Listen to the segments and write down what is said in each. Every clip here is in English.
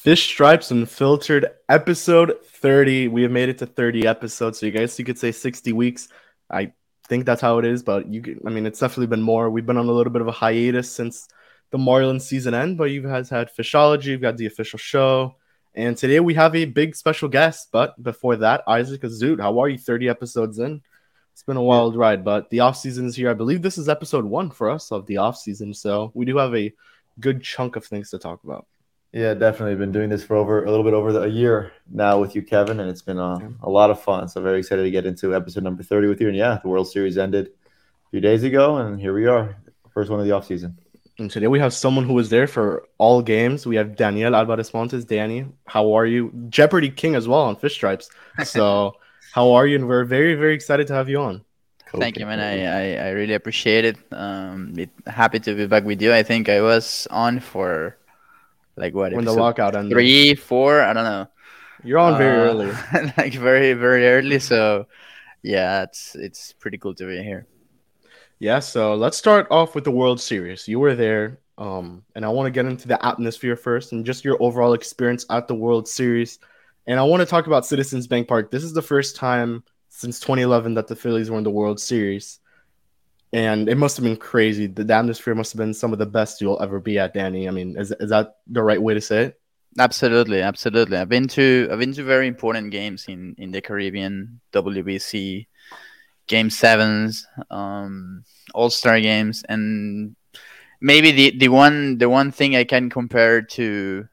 Fish Stripes Unfiltered, episode 30. We have made it to 30 episodes, so you could say 60 weeks. I think that's how it is, but it's definitely been more. We've been on a little bit of a hiatus since the Marlins season end, but you guys had Fishology, you've got the official show, and today we have a big special guest. But before that, Isaac Azoot, how are you 30 episodes in? It's been a wild ride, but the off season is here. I believe this is episode 1 for us of the off season, so we do have a good chunk of things to talk about. Yeah, definitely. Been doing this for a little bit over a year now with you, Kevin, and it's been a lot of fun. So very excited to get into episode number 30 with you. And yeah, the World Series ended a few days ago, and here we are, first one of the offseason. And today we have someone who was there for all games. We have Daniel Alvarez Montes. Danny, how are you? Jeopardy King as well on Fish Stripes. So how are you? And we're very, very excited to have you on. Thank you, man. I really appreciate it. Happy to be back with you. I think I was on for when the lockout ended. 3, 4, I don't know. You're on very early. Very, very early. So yeah, it's pretty cool to be here. Yeah, so let's start off with the World Series. You were there, and I want to get into the atmosphere first and just your overall experience at the World Series. And I want to talk about Citizens Bank Park. This is the first time since 2011 that the Phillies were in the World Series. And it must have been crazy. The atmosphere must have been some of the best you'll ever be at, Danny. I mean, is that the right way to say it? Absolutely. I've been to very important games in the Caribbean, WBC, Game 7s, All-Star games, and maybe the one thing I can compare to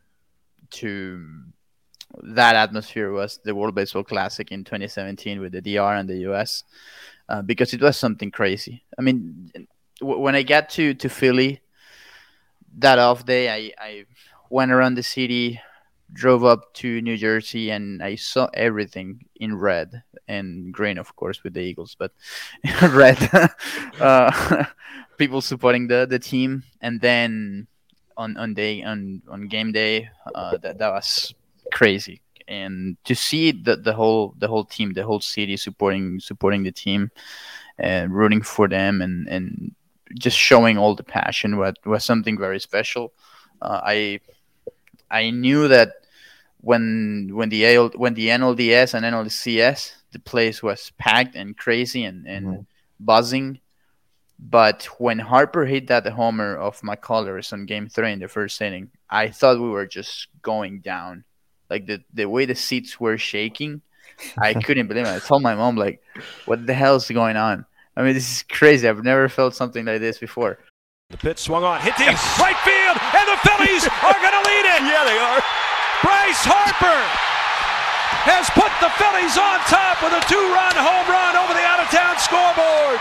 that atmosphere was the World Baseball Classic in 2017 with the DR and the US. Because it was something crazy. I mean, when I got to Philly that off day, I went around the city, drove up to New Jersey, and I saw everything in red and green, of course, with the Eagles, but red. People supporting the team, and then on game day, that was crazy. And to see the whole team, the whole city supporting the team and rooting for them and just showing all the passion was something very special. I knew that when the NLDS and NLCS, the place was packed and crazy and buzzing. But when Harper hit that homer of McCullers on Game 3 in the first inning, I thought we were just going down. Like the way the seats were shaking, I couldn't believe it. I told my mom, like, what the hell is going on? I mean, this is crazy. I've never felt something like this before. The pitch swung on, hit deep, right field, and the Phillies are going to lead it. Yeah, they are. Bryce Harper has put the Phillies on top with a 2-run home run over the out-of-town scoreboard.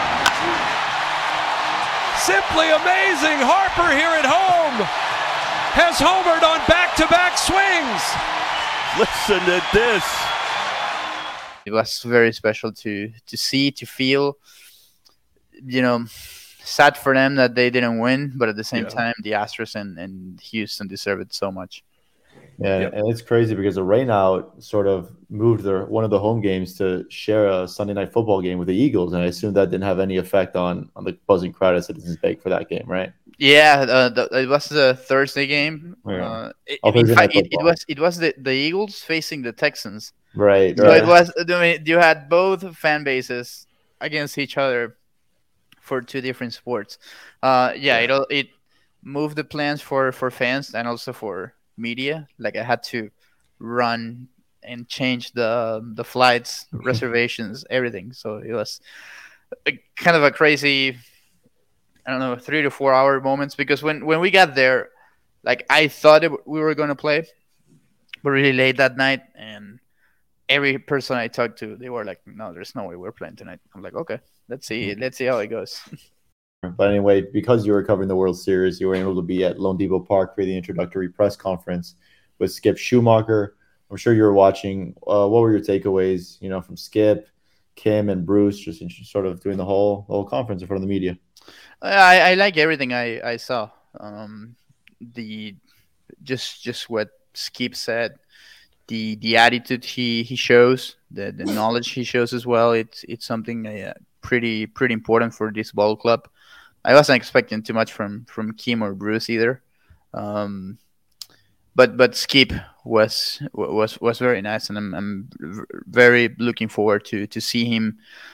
Simply amazing. Harper here at home has homered on back-to-back swings. Listen to this. It was very special to see, to feel. Sad for them that they didn't win, but at the same time, the Astros and Houston deserve it so much. Yeah, and it's crazy because the rainout sort of moved one of the home games to share a Sunday night football game with the Eagles, and I assume that didn't have any effect on the buzzing crowd at Citizens Bank for that game, right? Yeah, it was the Thursday game. Yeah. It was the Eagles facing the Texans. Right. So it was. I mean, you had both fan bases against each other for two different sports. It moved the plans for fans and also for media. Like I had to run and change the flights, reservations, everything. So it was kind of a crazy, I don't know, 3 to 4 hour moments, because when we got there, like I thought we were going to play, but really late that night, and every person I talked to, they were like, no, there's no way we're playing tonight. I'm like, okay, let's see how it goes. But anyway, because you were covering the World Series, you were able to be at loanDepot Park for the introductory press conference with Skip Schumaker. I'm sure you were watching. What were your takeaways, from Skip, Kim, and Bruce, just sort of doing the whole conference in front of the media? I like everything I saw. Just what Skip said, the attitude he shows, the knowledge he shows as well. It's something pretty important for this ball club. I wasn't expecting too much from Kim or Bruce either. but Skip was very nice, and very looking forward to see him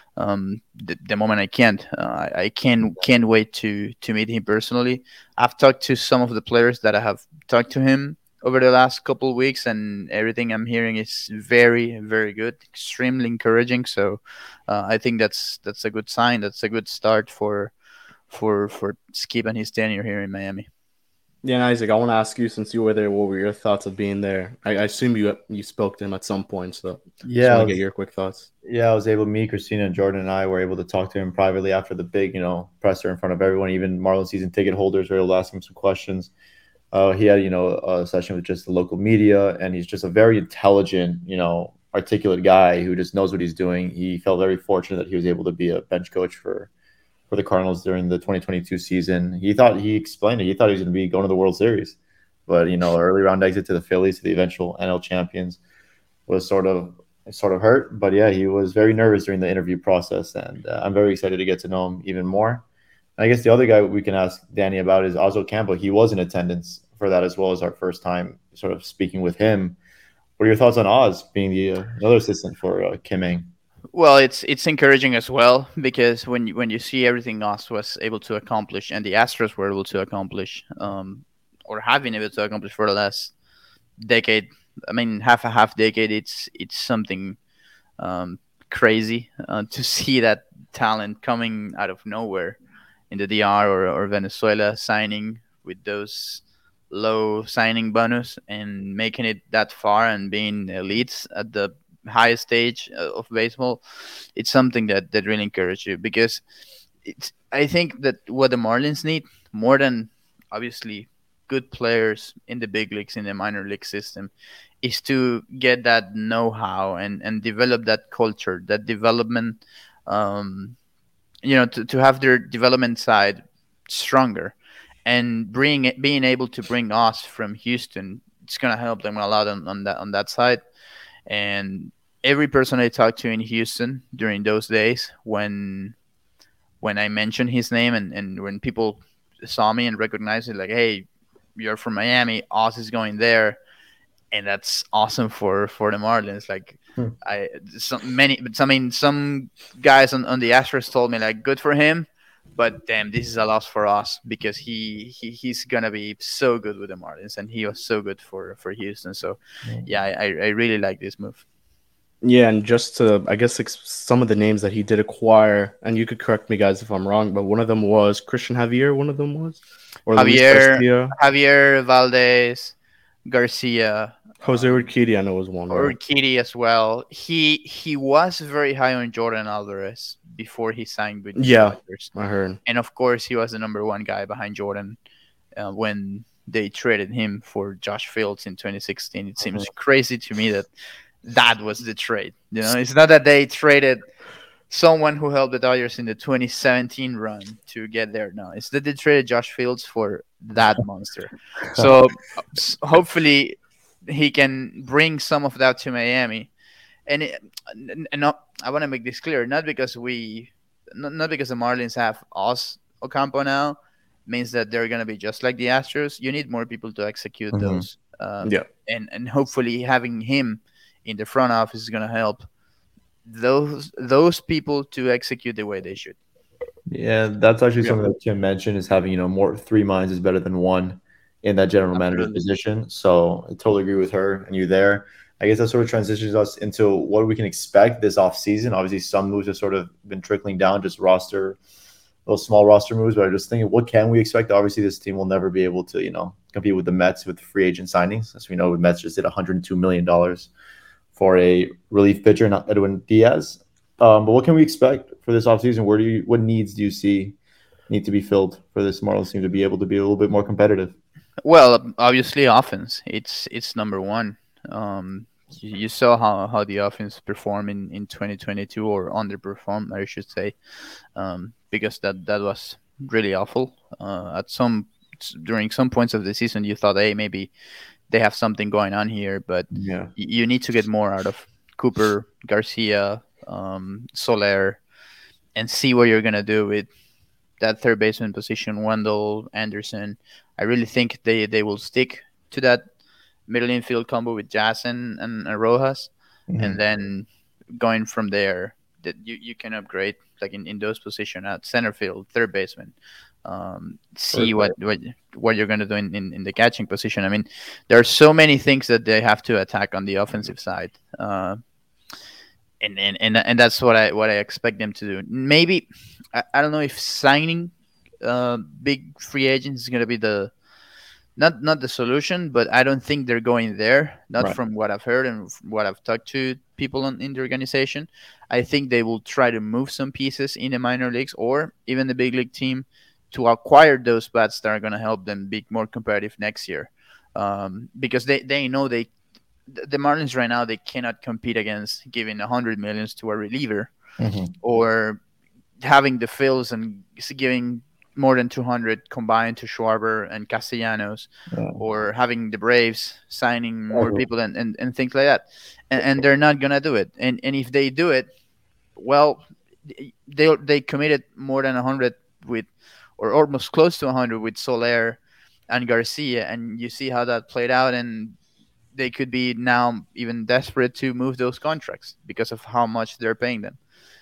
the moment I can. I can't wait to meet him personally. I've talked to some of the players that I have talked to him over the last couple of weeks, and everything I'm hearing is very very good, extremely encouraging. So I think that's a good sign. That's a good start for Skip and his tenure here in Miami. Yeah, and Isaac, I want to ask you, since you were there, what were your thoughts of being there? I assume you spoke to him at some point, so just Yeah, want to get your quick thoughts. I was able. Me, Christina, and Jordan and I were able to talk to him privately after the big, presser in front of everyone. Even Marlins season ticket holders were able to ask him some questions. He had, a session with just the local media, and he's just a very intelligent, articulate guy who just knows what he's doing. He felt very fortunate that he was able to be a bench coach for the Cardinals during the 2022 season. He explained it. He thought he was going to be going to the World Series, but early round exit to the Phillies, to the eventual NL champions, was sort of hurt. But yeah, he was very nervous during the interview process, and I'm very excited to get to know him even more. I guess the other guy we can ask Danny about is Oswald Campbell. He was in attendance for that as well as our first time sort of speaking with him. What are your thoughts on Oz being the another assistant for Kim Ng? Well, it's encouraging as well, because when you see everything Oz was able to accomplish and the Astros were able to accomplish, or have been able to accomplish for the last decade, I mean half decade, it's something crazy to see that talent coming out of nowhere in the DR or Venezuela, signing with those low signing bonus and making it that far and being elites at the highest stage of baseball. It's something that really encourages you, because I think that what the Marlins need more than obviously good players in the big leagues, in the minor league system, is to get that know-how and develop that culture, that development, to have their development side stronger, and being able to bring us from Houston, it's gonna help them a lot on that side. And every person I talked to in Houston during those days, when I mentioned his name, and when people saw me and recognized it, like, hey, you're from Miami, Oz is going there, and that's awesome for the Marlins. Like, Hmm. some guys on the Astros told me, like, good for him, but damn, this is a loss for us, because he's gonna be so good with the Marlins, and he was so good for Houston. So yeah, I really like this move. Yeah, and just to, I guess, some of the names that he did acquire, and you could correct me, guys, if I'm wrong, but one of them was Christian Javier. One of them was, or Luis Javier Garcia, Javier Valdez, Garcia, Jose Urquidy. I know was one, or right? Kitty as well. He was very high on Jordan Alvarez before he signed with the Yeah, Dodgers, I heard. and of course he was the number one guy behind Jordan when they traded him for Josh Fields in 2016. It seems crazy to me that was the trade. It's not that they traded someone who helped the Dodgers in the 2017 run to get there. No, it's that they traded Josh Fields for that monster. So hopefully he can bring some of that to Miami. And not, I want to make this clear, not because not because the Marlins have Oz Ocampo now means that they're going to be just like the Astros. You need more people to execute those. Yeah. And hopefully having him in the front office is going to help those people to execute the way they should. Yeah, that's actually Yeah. something that Kim mentioned, is having, more three minds is better than one in that general manager Absolutely. position. So I totally agree with her and you there. I guess that sort of transitions us into what we can expect this offseason. Obviously, some moves have sort of been trickling down, just little small roster moves. But I just think, what can we expect? Obviously, this team will never be able to, compete with the Mets with free agent signings. As we know, the Mets just did $102 million for a relief pitcher, not Edwin Diaz. But what can we expect for this offseason? What needs do you see need to be filled for this Marlins team to be able to be a little bit more competitive? Well, obviously, offense. It's number one. You saw how the offense performed in 2022, or underperformed, I should say, because that was really awful. During some points of the season, you thought, hey, maybe they have something going on here, but Yeah. you need to get more out of Cooper, Garcia, Soler, and see what you're gonna do with that third baseman position, Wendell, Anderson. I really think they will stick to middle infield combo with Jazz and Rojas, and then going from there, that you can upgrade like in those positions at center field, third baseman. See what you're going to do in the catching position. I mean, there are so many things that they have to attack on the offensive side, and that's what I expect them to do. Maybe I don't know if signing big free agents is going to be the not the solution, but I don't think they're going there. Not from what I've heard and what I've talked to people in the organization. I think they will try to move some pieces in the minor leagues or even the big league team to acquire those bats that are going to help them be more competitive next year. Because they know the Marlins right now, they cannot compete against giving $100 million to a reliever or having the fills and giving more than 200 combined to Schwarber and Castellanos, or having the Braves signing more people and things like that. And they're not going to do it. And if they do it, well, they committed more than 100 with, or almost close to 100 with Soler and Garcia. And you see how that played out. And they could be now even desperate to move those contracts because of how much they're paying them.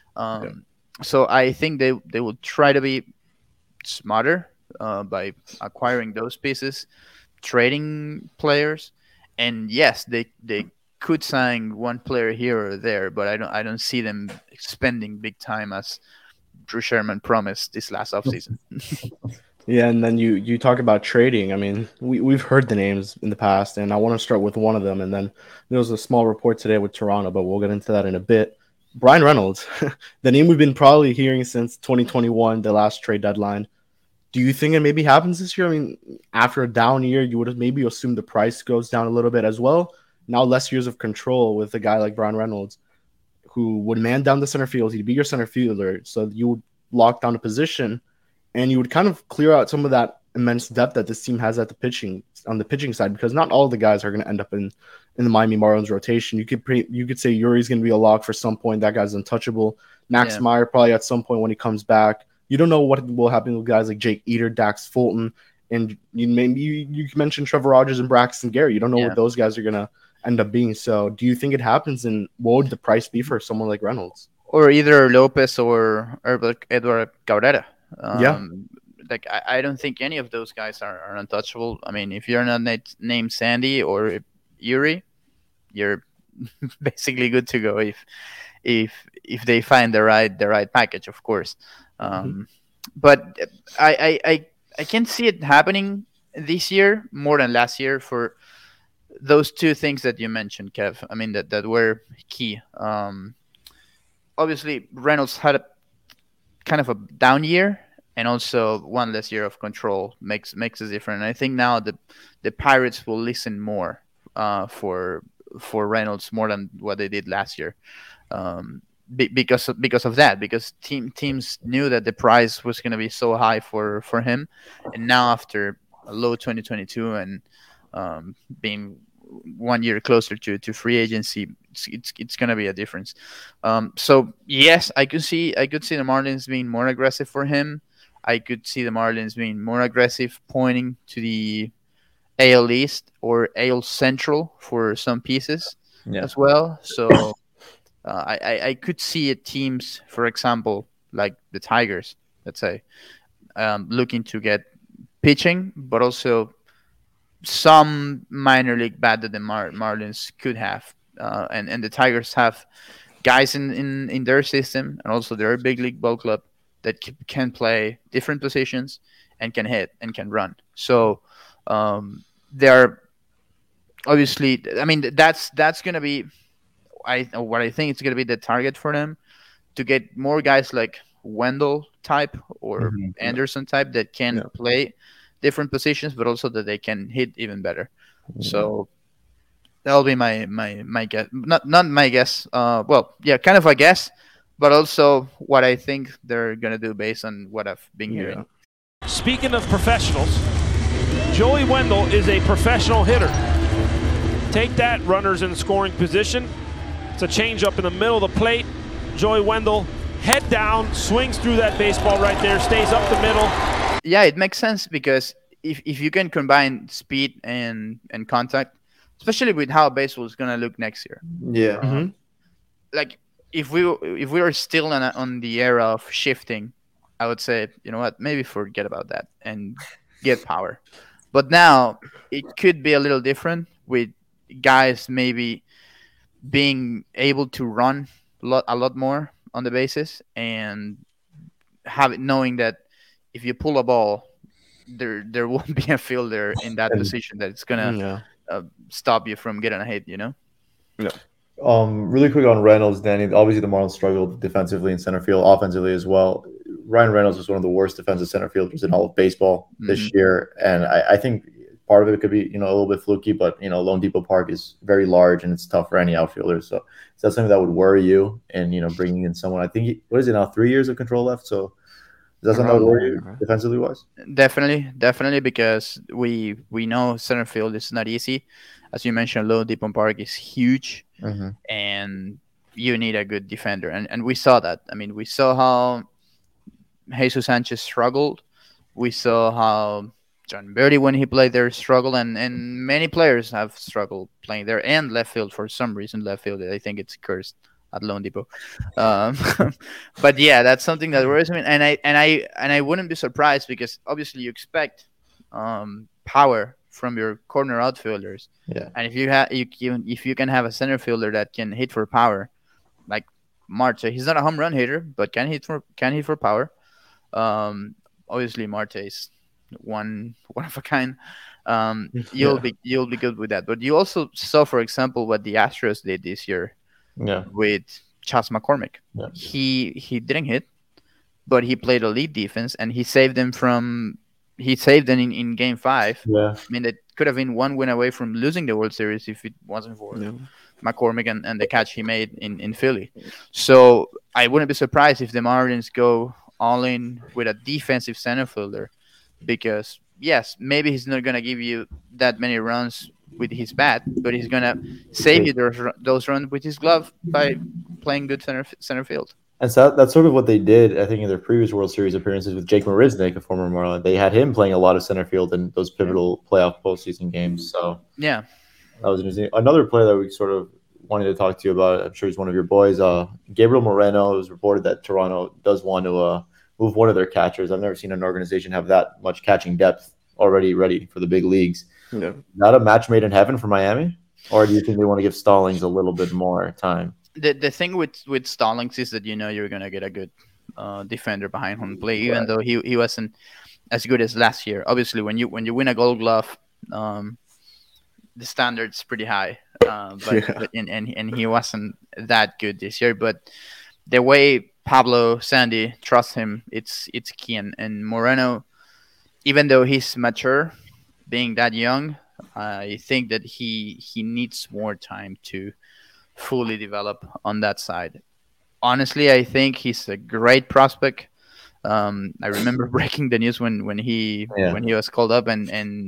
So I think they will try to be smarter by acquiring those pieces, trading players, and yes, they could sign one player here or there, but I don't see them spending big time as Drew Sherman promised this last offseason. Yeah, and then you talk about trading. I mean, we've heard the names in the past, and I want to start with one of them. And then there was a small report today with Toronto, but we'll get into that in a bit. Brian Reynolds, the name we've been probably hearing since 2021, the last trade deadline. Do you think it maybe happens this year? I mean, after a down year, you would have maybe assumed the price goes down a little bit as well. Now less years of control with a guy like Brian Reynolds, who would man down the center field. He'd be your center fielder, so you would lock down a position, and you would kind of clear out some of that immense depth that this team has at the pitching side, because not all of the guys are going to end up in the Miami Marlins rotation. You could say Yuri's going to be a lock for some point. That guy's untouchable. Max Meyer probably at some point when he comes back. You don't know what will happen with guys like Jake Eater, Dax Fulton, and you mentioned Trevor Rogers and Braxton Gary. You don't know what those guys are going to end up being. So do you think it happens, and what would the price be for someone like Reynolds? Or either Lopez or Edward Cabrera. Like I don't think any of those guys are untouchable. I mean, if you're not named Sandy or Yuri, you're basically good to go if they find the right package, of course. But I can see it happening this year more than last year for those two things that you mentioned, Kev. I mean that were key. Obviously, Reynolds had a kind of a down year, and also one less year of control makes a difference. And I think now the Pirates will listen more for Reynolds more than what they did last year. Because of that, because teams knew that the price was going to be so high for him, and now after a low 2022 and being 1 year closer to free agency, it's going to be a difference. So yes, I could see the Marlins being more aggressive for him. I could see the Marlins being more aggressive, pointing to the AL East or AL Central for some pieces as well. So. I could see teams, for example, like the Tigers, let's say, looking to get pitching, but also some minor league bat that the Marlins could have. And the Tigers have guys in their system, and also their big league ball club that can play different positions and can hit and can run. So they're obviously, I mean, that's going to be what I think it's going to be the target for them, to get more guys like Wendell type or Anderson type that can play different positions, but also that they can hit even better. So that'll be my guess. Not my guess. Kind of a guess, but also what I think they're going to do based on what I've been hearing. Speaking of professionals, Joey Wendell is a professional hitter. Take that, runners in scoring position. It's a change-up in the middle of the plate. Joey Wendell, head down, swings through that baseball right there, stays up the middle. Yeah, it makes sense because if you can combine speed and contact, especially with how baseball is gonna look next year. Yeah. Mm-hmm. Like if we are still on the era of shifting, I would say, you know what, maybe forget about that and get power. But now it could be a little different with guys maybe being able to run a lot more on the bases and knowing that if you pull a ball, there won't be a fielder in that And position that it's gonna Yeah. stop you from getting a hit. Yeah. really quick on Reynolds, Danny. Obviously, the Marlins struggled defensively in center field, offensively as well. Ryan Reynolds was one of the worst defensive center fielders in all of baseball this year, and I think part of it could be a little bit fluky, but Lone Depot Park is very large and it's tough for any outfielder. So is that something that would worry you? And bringing in someone, I think what is it now? 3 years of control left. So is that something that would worry you defensively wise? Definitely, because we know center field is not easy. As you mentioned, Lone Depot Park is huge, and you need a good defender, and we saw that. I mean, we saw how Jesus Sanchez struggled. We saw how John Birdie, when he played there, struggled, and many players have struggled playing there. And left field, for some reason, left field, I think it's cursed at Lone Depot. But yeah, that's something that worries me, and I wouldn't be surprised because obviously you expect power from your corner outfielders. Yeah. And if you can have a center fielder that can hit for power, like Marte, he's not a home run hitter, but can hit for power. Obviously Marte is one of a kind. You'll be good with that. But you also saw, for example, what the Astros did this year with Chas McCormick. Yeah. He didn't hit, but he played elite defense, and he saved them in Game 5. Yeah. I mean, that could have been one win away from losing the World Series if it wasn't for McCormick and the catch he made in Philly. So I wouldn't be surprised if the Marlins go all in with a defensive center fielder, because yes, maybe he's not going to give you that many runs with his bat, but he's going to save you those runs with his glove by playing good center field. And so that's sort of what they did, I think, in their previous World Series appearances with Jake Marisnick, a former Marlin. They had him playing a lot of center field in those pivotal playoff postseason games. So yeah, that was interesting. Another player that we sort of wanted to talk to you about, I'm sure he's one of your boys, Gabriel Moreno. It was reported that Toronto does want to move one of their catchers. I've never seen an organization have that much catching depth already ready for the big leagues. Yeah. Not a match made in heaven for Miami? Or do you think they want to give Stallings a little bit more time? The thing with Stallings is that you're gonna get a good defender behind home plate, even though he wasn't as good as last year. Obviously, when you win a Gold Glove, the standard's pretty high. But he wasn't that good this year. But the way Pablo Sandy trusts him, it's key. And Moreno, even though he's mature, being that young, I think that he needs more time to fully develop on that side. Honestly, I think he's a great prospect. I remember breaking the news when he was called up, and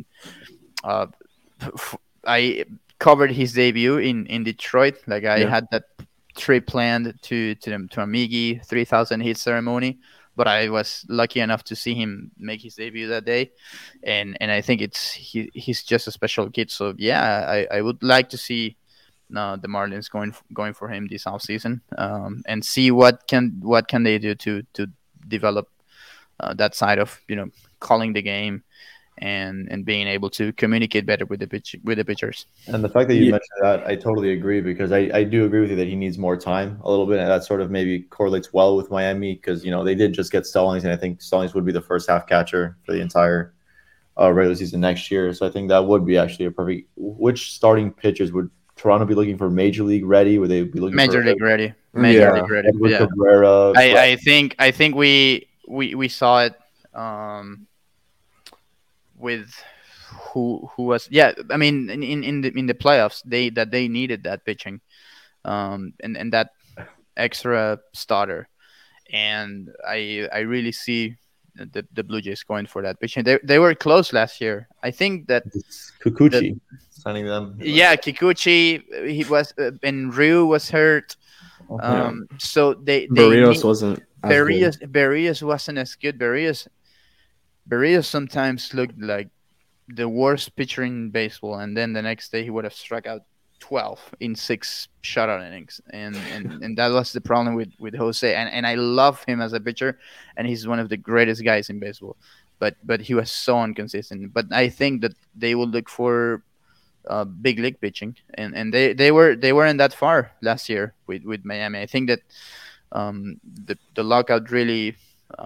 I covered his debut in Detroit. Like I had that trip planned to Amigi 3,000 hit ceremony, but I was lucky enough to see him make his debut that day, and I think he's just a special kid. So yeah, I would like to see the Marlins going for him this offseason, and see what can they do to develop that side of calling the game and being able to communicate better with the pitchers. And the fact that you mentioned that, I totally agree, because I do agree with you that he needs more time a little bit, and that sort of maybe correlates well with Miami, because they did just get Stallings, and I think Stallings would be the first half catcher for the entire regular season next year. So I think that would be actually a perfect. Which starting pitchers would Toronto be looking for? Major league ready? Would they be looking Major for league ready? Major league ready. Yeah. Cabrera, I think we saw it with who was I mean in the playoffs they needed that pitching and that extra starter, and I really see the Blue Jays going for that pitching. They were close last year. I think that Kikuchi signing them. Yeah, Kikuchi, he was and Ryu was hurt. So Barrios wasn't as Barrios wasn't as good. Barrios sometimes looked like the worst pitcher in baseball, and then the next day he would have struck out 12 in 6 shutout innings, and that was the problem with Jose. And I love him as a pitcher, and he's one of the greatest guys in baseball. But he was so inconsistent. But I think that they will look for big league pitching, and they weren't that far last year with Miami. I think that the lockout really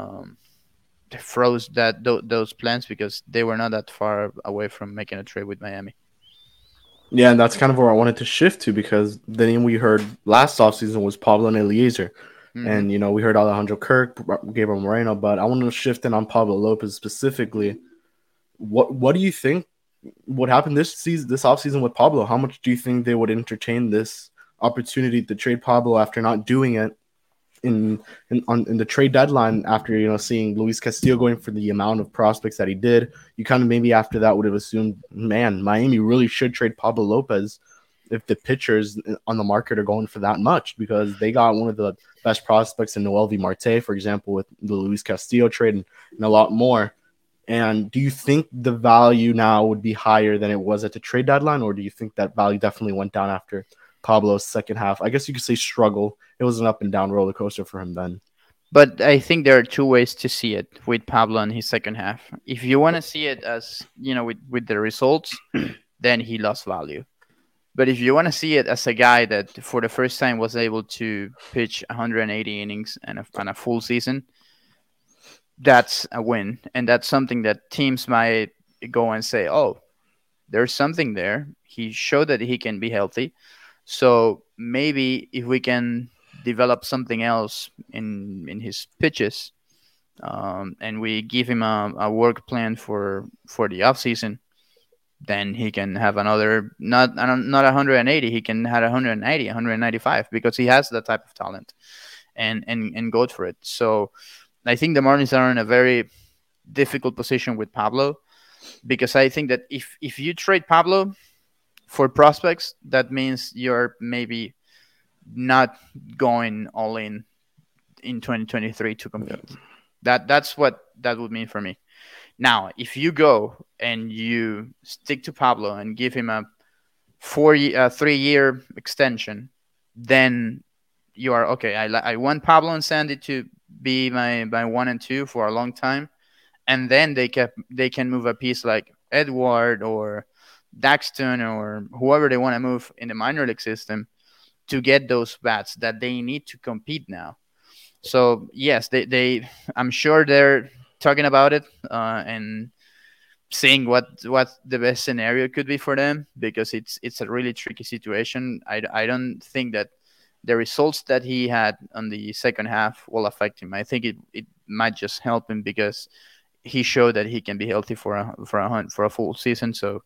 froze those plans because they were not that far away from making a trade with Miami. Yeah, and that's kind of where I wanted to shift to, because the name we heard last offseason was Pablo and Eliezer. Mhm. And, we heard Alejandro Kirk, Gabriel Moreno, but I want to shift in on Pablo Lopez specifically. What do you think would happen this offseason with Pablo? How much do you think they would entertain this opportunity to trade Pablo after not doing it in the trade deadline, after seeing Luis Castillo going for the amount of prospects that he did? You kind of maybe after that would have assumed, man, Miami really should trade Pablo Lopez if the pitchers on the market are going for that much, because they got one of the best prospects in Noelvi Marte, for example, with the Luis Castillo trade, and a lot more. And do you think the value now would be higher than it was at the trade deadline, or do you think that value definitely went down after Pablo's second half? I guess you could say struggle. It was an up and down roller coaster for him then. But I think there are two ways to see it with Pablo and his second half. If you want to see it as, with the results, then he lost value. But if you want to see it as a guy that for the first time was able to pitch 180 innings and a full season, that's a win. And that's something that teams might go and say, oh, there's something there. He showed that he can be healthy. So maybe if we can develop something else in his pitches, and we give him a work plan for the offseason, then he can have another, not 180, he can have 190, 195, because he has that type of talent and go for it. So I think the Marlins are in a very difficult position with Pablo, because I think that if you trade Pablo for prospects, that means you're maybe not going all in 2023 to compete. That's what that would mean for me. Now, if you go and you stick to Pablo and give him a 3-year extension, then you are okay. I want Pablo and Sandy to be my 1 and 2 for a long time, and then they can move a piece like Edward or Daxton or whoever they want to move in the minor league system to get those bats that they need to compete now. So yes, they I'm sure they're talking about it and seeing what the best scenario could be for them, because it's a really tricky situation. I don't think that the results that he had on the second half will affect him. I think it might just help him because he showed that he can be healthy for a full season. So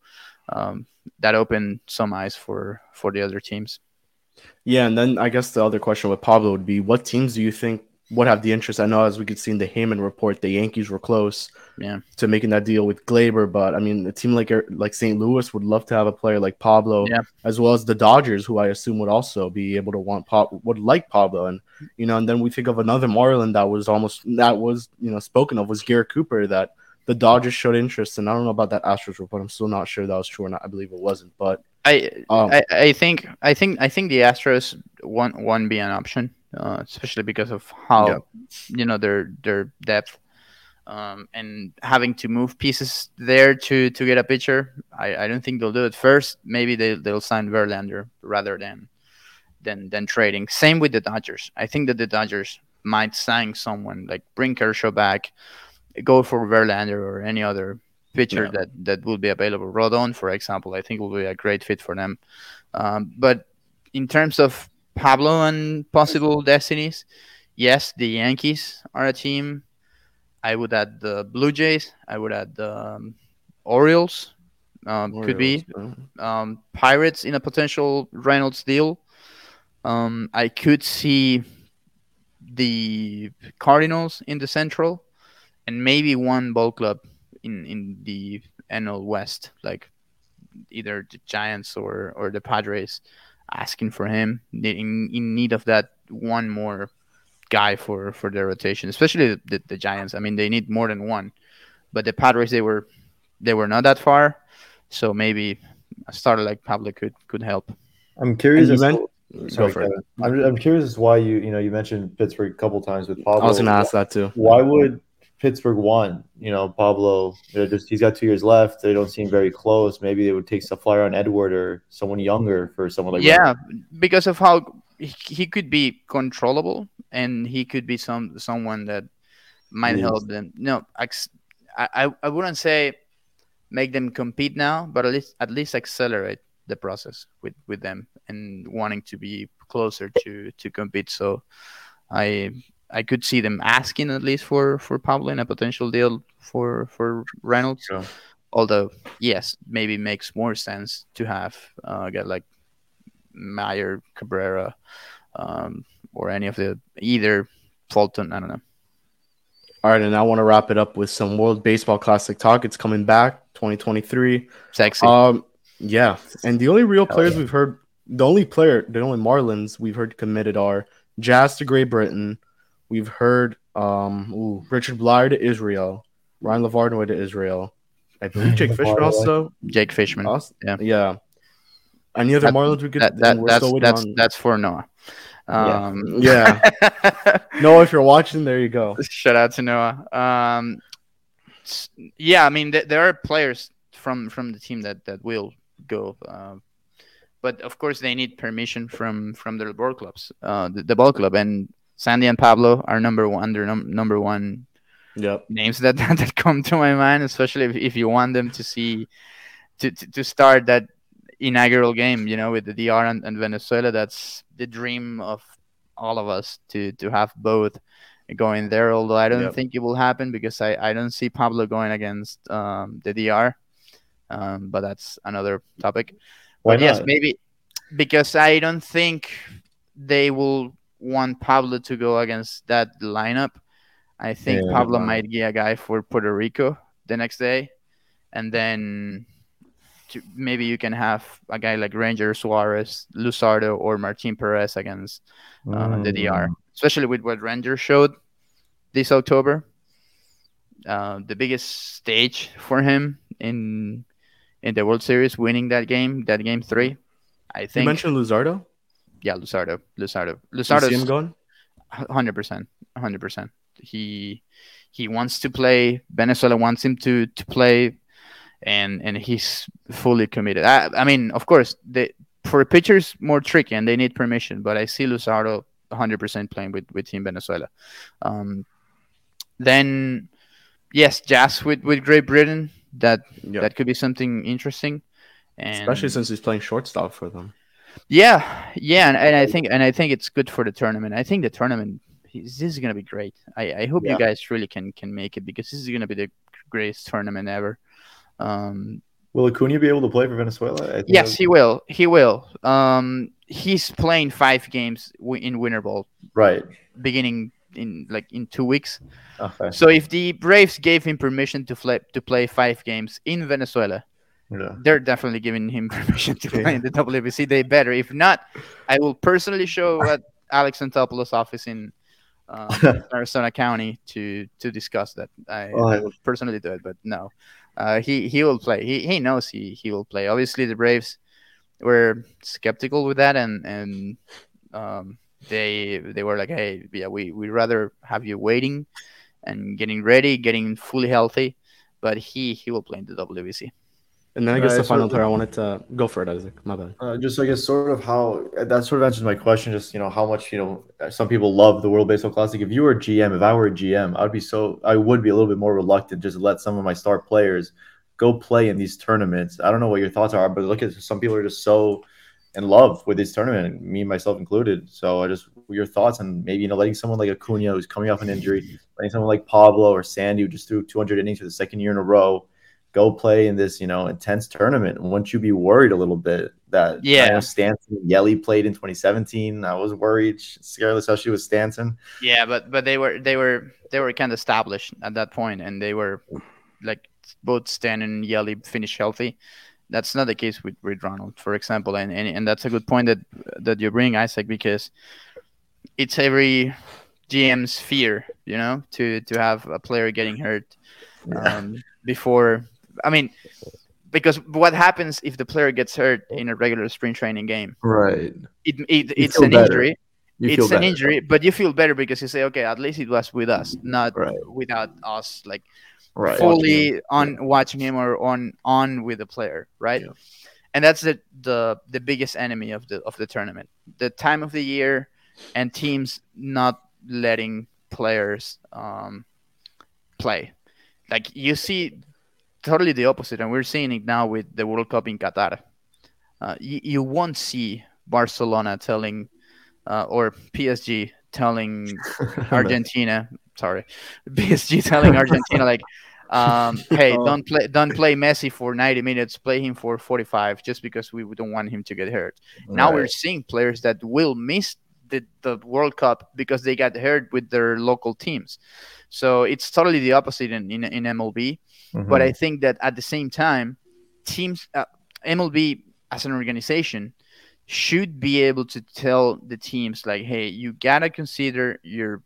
that opened some eyes for the other teams. Yeah, and then I guess the other question with Pablo would be, what teams do you think would have the interest? I know, as we could see in the Heyman report, the Yankees were close to making that deal with Glaber, but I mean, a team like St. Louis would love to have a player like Pablo, as well as the Dodgers, who I assume would also be able to would like Pablo. And and then we think of another Marlin that was spoken of, was Garrett Cooper, that the Dodgers showed interest. And I don't know about that Astros report. I'm still not sure that was true or not. I believe it wasn't, but I think the Astros won't be an option, especially because of how their depth, and having to move pieces there to get a pitcher. I don't think they'll do it. First, maybe they'll sign Verlander rather than trading. Same with the Dodgers. I think that the Dodgers might sign someone, like bring Kershaw back, go for Verlander or any other pitcher that will be available. Rodon, for example, I think will be a great fit for them. But in terms of Pablo and possible destinies, yes, the Yankees are a team. I would add the Blue Jays. I would add the Orioles. Could be Pirates in a potential Reynolds deal. I could see the Cardinals in the Central, and maybe one ball club in the NL West, like either the Giants or the Padres, asking for him, in need of that one more guy for their rotation, especially the Giants. I mean, they need more than one, but the Padres, they were they were not that far. So maybe a starter like Pablo could help. I'm curious. Go for it. I'm curious as why you mentioned Pittsburgh a couple times with Pablo. I was going to ask that too. Why would Pittsburgh want Pablo? He's got 2 years left. They don't seem very close. Maybe they would take a flyer on Edward or someone younger for someone like Yeah, because of how he could be controllable and he could be someone that might help them. No, I wouldn't say make them compete now, but at least accelerate the process with them and wanting to be closer to compete. So I could see them asking at least for Pablo and a potential deal for Reynolds. Sure. Although yes, maybe makes more sense to have a guy like Meyer, Cabrera, or any of either Fulton. I don't know. All right, and I want to wrap it up with some World Baseball Classic talk. It's coming back, 2023. Sexy. Yeah, and the only real players we've heard, the only Marlins we've heard committed are Jazz to Great Britain. We've heard Richard Bleier to Israel, Ryan LaVarnway to Israel. I believe Jake Fishman also. Jake Fishman. Also, yeah. Any other Marlins we could? That's for Noah. Yeah. Noah, if you're watching, there you go. Shout out to Noah. Yeah, I mean there are players from the team that will go, but of course they need permission from their ball clubs, the ball club, and Sandy and Pablo are number one names that come to my mind, especially if you want them to see to start that inaugural game, with the DR and Venezuela. That's the dream of all of us to have both going there, although I don't think it will happen because I don't see Pablo going against the DR, but that's another topic. Why but not? Yes, maybe because I don't think they will want Pablo to go against that lineup. I think Pablo might be a guy for Puerto Rico the next day, and then maybe you can have a guy like Ranger Suarez, Luzardo, or Martin Perez against the DR, especially with what Ranger showed this October. The biggest stage for him in the World Series, winning that game 3. I think You mentioned Luzardo? Yeah, Luzardo. You see him going? 100%. He wants to play. Venezuela wants him to play, and he's fully committed. I mean, of course, for pitchers more tricky and they need permission, but I see Luzardo 100% playing with Team Venezuela. Then yes, Jazz with Great Britain. That could be something interesting, and especially since he's playing shortstop for them. Yeah, and I think it's good for the tournament. I think the tournament this is gonna be great. I hope you guys really can make it because this is gonna be the greatest tournament ever. Will Acuna be able to play for Venezuela? Yes, he will. He will. He's playing 5 games in winter ball. Right. Beginning in 2 weeks. Okay. So if the Braves gave him permission to play 5 games in Venezuela, they're definitely giving him permission to play in the WBC. They better. If not, I will personally show at Alex Antopoulos' office in Arizona County to discuss that. I will personally do it, but no, he will play. He knows he will play. Obviously, the Braves were skeptical with that, and they were like, hey, yeah, we'd rather have you waiting and getting ready, getting fully healthy, but he will play in the WBC. And then I guess the final player I wanted to go for it, Isaac. My bad. Just I guess sort of how that sort of answers my question. Just how much some people love the World Baseball Classic. If you were a GM, if I were a GM, I would be a little bit more reluctant just to let some of my star players go play in these tournaments. I don't know what your thoughts are, but look at some people are just so in love with this tournament, me myself included. So your thoughts on maybe letting someone like Acuna who's coming off an injury, letting someone like Pablo or Sandy who just threw 200 innings for the second year in a row go play in this intense tournament. Wouldn't you be worried a little bit that Stanton and Yelly played in 2017? I was worried, scared, especially with Stanton. Yeah, but they were kind of established at that point, and they were like both Stanton and Yelly finished healthy. That's not the case with Ronald, for example, and that's a good point that you bring, Isaac, because it's every GM's fear, to have a player getting hurt before I mean, because what happens if the player gets hurt in a regular spring training game? Right. It's feel an better. injury. You It's feel an better. injury, but you feel better because you say, okay, at least it was with us, not Right. without us, like Right. fully watching him or on with the player, right? Yeah. And that's the biggest enemy of the tournament, the time of the year, and teams not letting players play. Like you see totally the opposite, and we're seeing it now with the World Cup in Qatar. You won't see Barcelona telling or PSG telling Argentina, sorry, PSG telling Argentina like, hey, Oh. don't play Messi for 90 minutes, play him for 45, just because we don't want him to get hurt. Now we're Right. seeing players that will miss the World Cup because they got hurt with their local teams. So it's totally the opposite in MLB. But I think that at the same time, teams, MLB as an organization should be able to tell the teams like, hey, you gotta consider your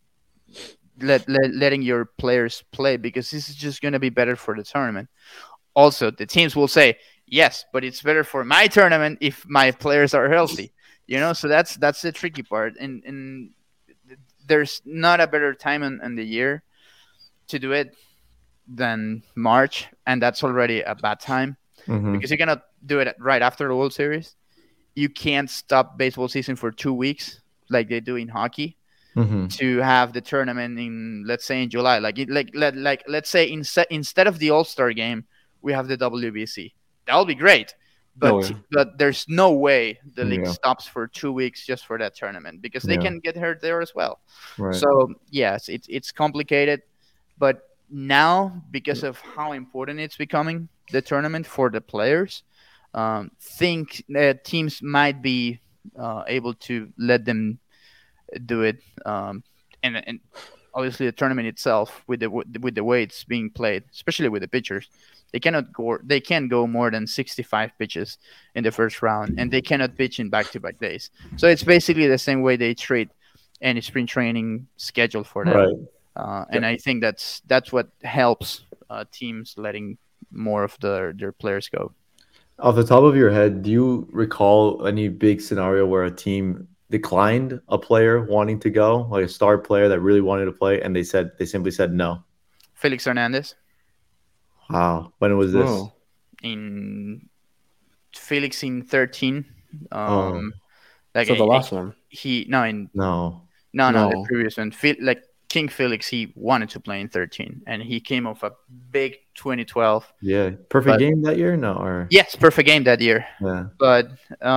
letting your players play, because this is just gonna be better for the tournament. Also, the teams will say, yes, but it's better for my tournament if my players are healthy. So that's the tricky part, and there's not a better time in the year to do it than March, and that's already a bad time because you cannot do it right after the World Series. You can't stop baseball season for 2 weeks like they do in hockey to have the tournament in, let's say, in July. Let's say instead of the All-Star game, we have the WBC. That'll be great. But there's no way the league stops for 2 weeks just for that tournament, because they can get hurt there as well. Right. So yes, it's complicated, but now because of how important it's becoming, the tournament for the players, think that teams might be able to let them do it, and obviously the tournament itself with the way it's being played, especially with the pitchers, they can't go more than 65 pitches in the first round, and they cannot pitch in back-to-back days. So it's basically the same way they treat any spring training schedule for them. Right. And I think that's what helps teams letting more of their players go. Off the top of your head, do you recall any big scenario where a team declined a player wanting to go, like a star player that really wanted to play, and they simply said no? Felix Hernandez. Wow. When was this? Whoa. In Felix in 13. Oh. Like So the last one. No. The previous one. Like King Felix, he wanted to play in 13, and he came off a big 2012. Yeah. Perfect game that year? No. Or Yes, perfect game that year. yeah. But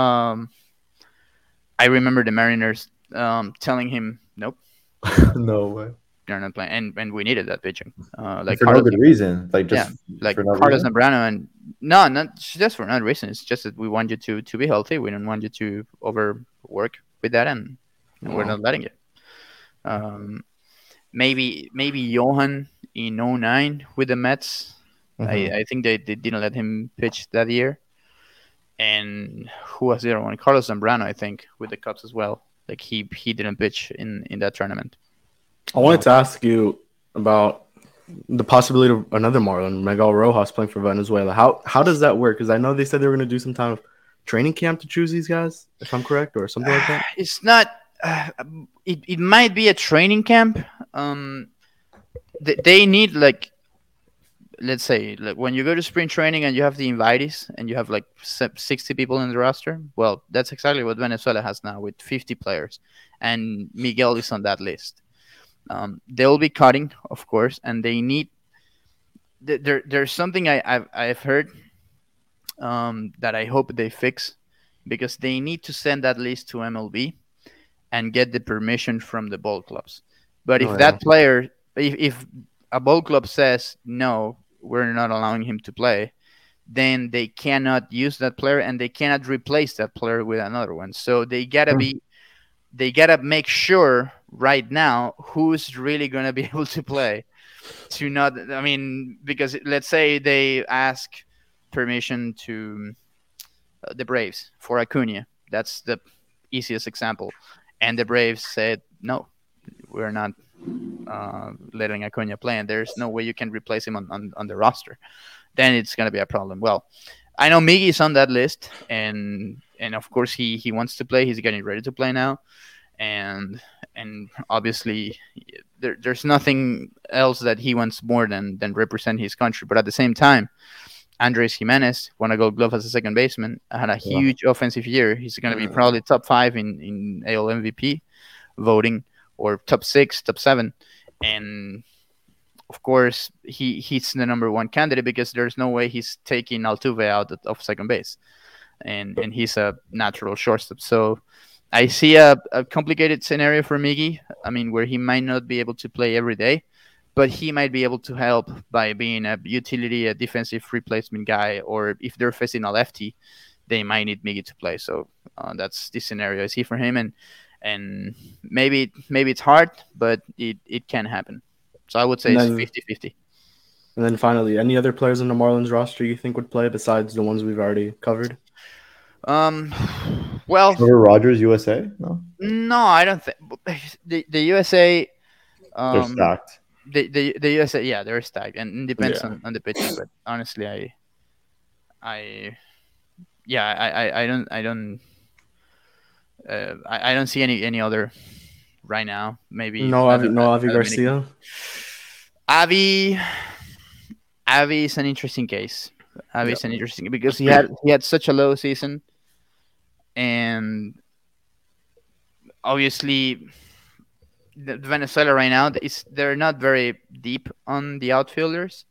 I remember the Mariners telling him, nope, No way. you're not playing. And we needed that pitching. Like for no good reason. Like just like for no Carlos reason? Zambrano, and no, not just for no reason. It's just that we want you to be healthy. We don't want you to overwork with that, and we're not letting you. Maybe Johan in 09 with the Mets. I think they didn't let him pitch that year. And who was the other one? Carlos Zambrano, I think, with the Cubs as well. Like he didn't pitch in that tournament. I wanted to ask you about the possibility of another Marlon, Miguel Rojas, playing for Venezuela. How does that work? Because I know they said they were going to do some kind of training camp to choose these guys, if I'm correct, or something like that. It's not. It might be a training camp. They need, like, let's say, like when you go to spring training and you have the invitees and you have like 60 people in the roster. Well, that's exactly what Venezuela has now with 50 players, and Miguel is on that list. They'll be cutting, of course, and they need. There's something I've heard that I hope they fix, because they need to send that list to MLB and get the permission from the ball clubs. But if that player, if a ball club says no, we're not allowing him to play, then they cannot use that player and they cannot replace that player with another one. So they gotta make sure right now who's really gonna be able to play. To not, I mean, because let's say they ask permission to the Braves for Acuna. That's the easiest example. And the Braves said, no, we're not letting Acuna play, and there's no way you can replace him on the roster. Then it's going to be a problem. Well, I know Miggy is on that list, and of course he wants to play. He's getting ready to play now, and obviously there's nothing else that he wants more than represent his country. But at the same time, Andres Jimenez won a Gold Glove as a second baseman, had a huge offensive year. He's going to be probably top 5 in AL MVP voting, or top 6, top 7, and of course he's the number 1 candidate because there's no way he's taking Altuve out of second base, and he's a natural shortstop. So I see a complicated scenario for Miggy. I mean, where he might not be able to play every day, but he might be able to help by being a utility, a defensive replacement guy, or if they're facing a lefty, they might need Miggy to play. So that's the scenario I see for him, and maybe it's hard, but it can happen. So I would say it's 50-50. And then finally, any other players on the Marlins roster you think would play besides the ones we've already covered? Well, Trevor Rogers, USA? No, I don't think the USA. They're stacked. The USA, yeah, they're stacked, and it depends on the pitching. But honestly, I don't see any other right now. Maybe Avi Garcia. Avi is an interesting case. Avi's an interesting because he had such a low season, and obviously the Venezuela right now they're not very deep on the outfielders,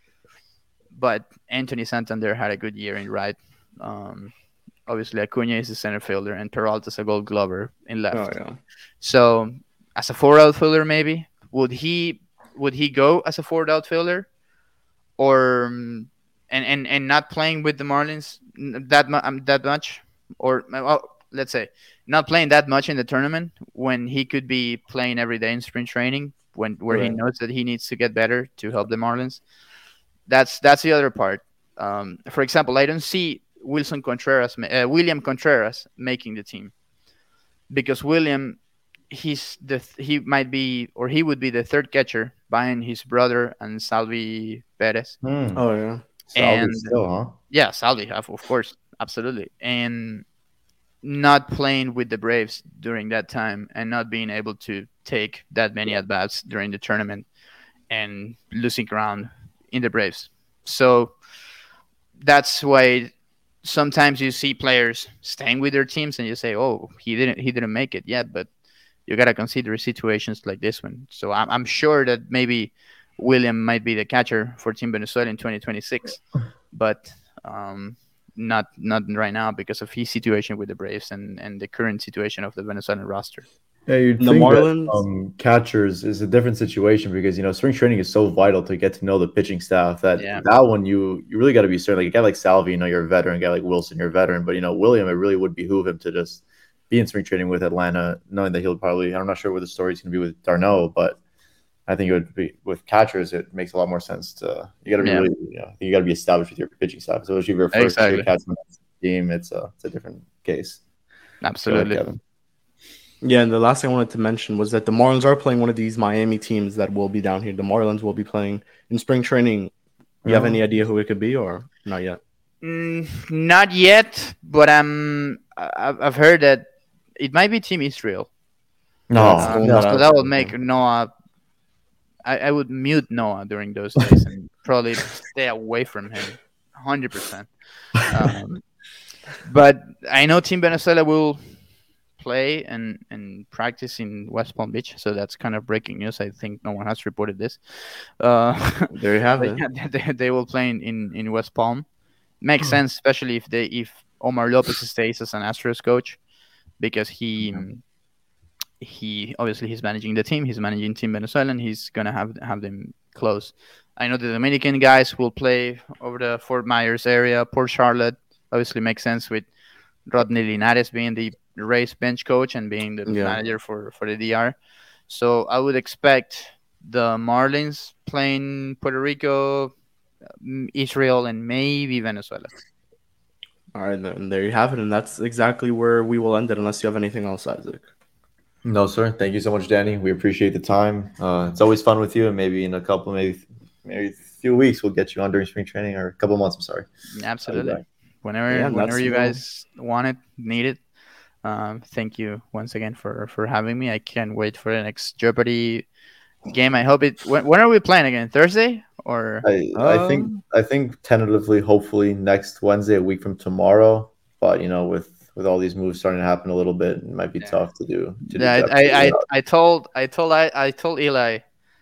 but Anthony Santander had a good year in right. Obviously Acuna is a center fielder and Peralta's a Gold Glover in left. So as a 4 outfielder, maybe would he go as a 4 outfielder, or and not playing with the Marlins that much, or let's say not playing that much in the tournament when he could be playing every day in spring training where he knows that he needs to get better to help the Marlins. That's the other part. For example, I don't see William Contreras making the team because William he would be the 3rd catcher behind his brother and Salvi Perez. Oh yeah. Salvi still, huh? Yeah, Salvi, of course, absolutely. And not playing with the Braves during that time and not being able to take that many at-bats during the tournament and losing ground in the Braves. So that's why sometimes you see players staying with their teams and you say, oh, he didn't make it yet, but you got to consider situations like this one. So I'm sure that maybe William might be the catcher for Team Venezuela in 2026, but not right now because of his situation with the Braves and the current situation of the Venezuelan roster. Yeah, you'd the think Marlins that, catchers is a different situation because spring training is so vital to get to know the pitching staff that one you really got to be certain. Like a guy like Salvi, you're a veteran. A guy like Wilson, you're a veteran. But William, it really would behoove him to just be in spring training with Atlanta, knowing that he'll probably. I'm not sure what the story's going to be with D'Arnaud, but I think it would be with catchers. It makes a lot more sense to you got to be really. You got to be established with your pitching staff. So if you're first year catcher team, it's a different case. Absolutely. Kevin. Yeah, and the last thing I wanted to mention was that the Marlins are playing one of these Miami teams that will be down here. The Marlins will be playing in spring training. You have any idea who it could be, or not yet? Not yet, but I've heard that it might be Team Israel. No, so that will make Noah. I would mute Noah during those days and probably stay away from him, 100%. But I know Team Venezuela will play and practice in West Palm Beach, so that's kind of breaking news. I think no one has reported this. There you have it. They will play in West Palm. Makes sense, especially if Omar Lopez stays as an Astros coach, because he obviously he's managing the team. He's managing Team Venezuela, and he's gonna have them close. I know the Dominican guys will play over the Fort Myers area. Port Charlotte obviously makes sense with Rodney Linares being the Rays bench coach and being the manager for the DR. So I would expect the Marlins playing Puerto Rico, Israel, and maybe Venezuela. All right, then there you have it, and that's exactly where we will end it unless you have anything else, Isaac. No, sir. Thank you so much, Danny. We appreciate the time. It's always fun with you, and maybe in a couple, maybe a few weeks, we'll get you on during spring training, or a couple months. I'm sorry. Absolutely. Whenever Yeah, whenever you that's- guys want it, need it. Thank you once again for having me. I can't wait for the next Jeopardy game. I hope it. When are we playing again? Thursday or? I think tentatively, hopefully next Wednesday, a week from tomorrow. But with all these moves starting to happen a little bit, it might be tough to do. I told Eli.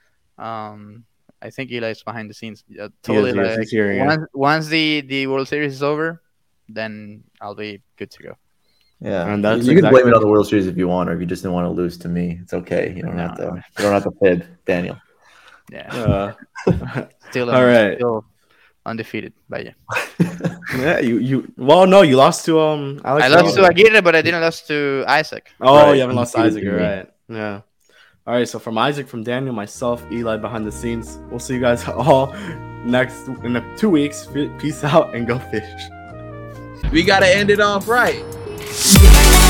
I think Eli's behind the scenes. Told Eli, he's hearing it. once the World Series is over, then I'll be good to go. Yeah, And that's you can blame exactly- it on the World Series if you want, or if you just didn't want to lose to me. It's okay. You don't have to. You don't have to fib, Daniel. Yeah. Still all right. Still undefeated, but yeah. Yeah, you. Well, no, you lost to Alex. I lost to Aguirre, but I didn't lose to Isaac. Oh, Right. you haven't lost You Isaac, beat you're me. right? Yeah. All right. So from Isaac, from Daniel, myself, Eli behind the scenes. We'll see you guys all next in 2 weeks. Peace out and go fish. We gotta end it off right.